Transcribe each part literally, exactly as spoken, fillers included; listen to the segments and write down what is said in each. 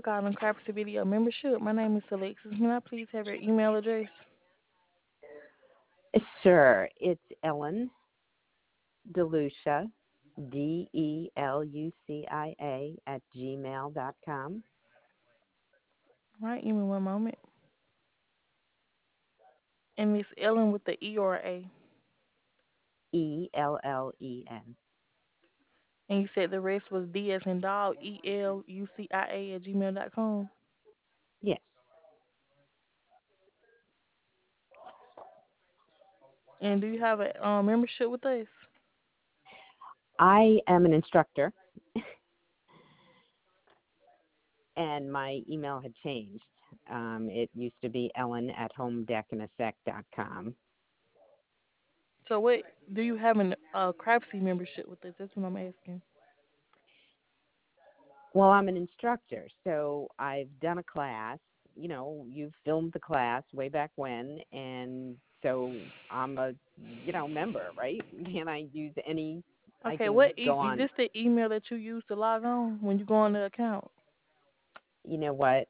Book Out on Craps Video membership. My name is Alexis. May I please have your email address? Sure. It's Ellen DeLucia, D E L U C I A, at gmail dot com. All right, give me one moment. And it's Ellen with the E or A. E L L E N. And you said the rest was D as in dog, E L U C I A at gmail dot com. Yes. And do you have a um, membership with us? I am an instructor, and my email had changed. Um, it used to be Ellen at home deck in a sec dot com. So what do you have a uh, Crapsy membership with us? That's what I'm asking. Well, I'm an instructor, so I've done a class. You know, you filmed the class way back when, and so I'm a, you know, member, right? Can I use any? I Okay, can what e- go is on. this the email that you use to log on when you go on the account? You know what?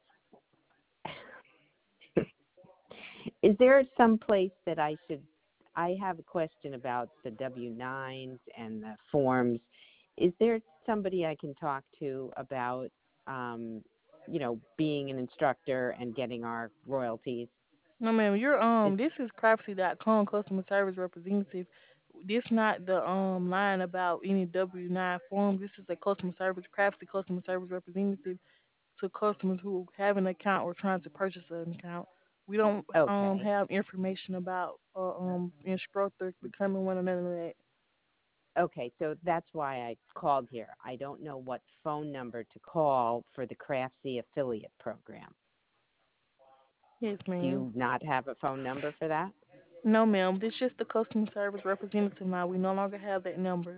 Is there some place that I should? I have a question about the W nines and the forms. Is there somebody I can talk to about, um, you know, being an instructor and getting our royalties? No, ma'am. You're um. Is, This is Crapsy dot com customer service representative. This not the um line about any W nine form. This is a customer service Crapsy customer service representative to customers who have an account or trying to purchase an account. We don't um okay. have information about uh, um instructor becoming one or none of that. Okay, so that's why I called here. I don't know what phone number to call for the Craftsy affiliate program. Yes, Do ma'am. you not have a phone number for that? No, ma'am. This is just the customer service representative now. We no longer have that number.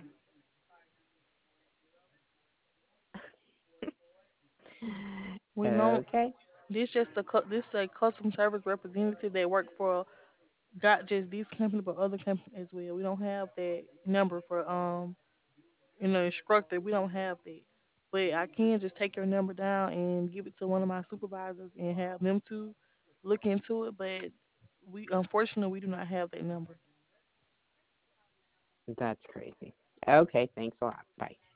We no. Okay, This just a cu- this a customer service representative that work for not just this company but other companies as well. We don't have that number for um you know instructor. We don't have that. But I can just take your number down and give it to one of my supervisors and have them to look into it. But we unfortunately we do not have that number. that's crazy. Okay, thanks a lot. Bye.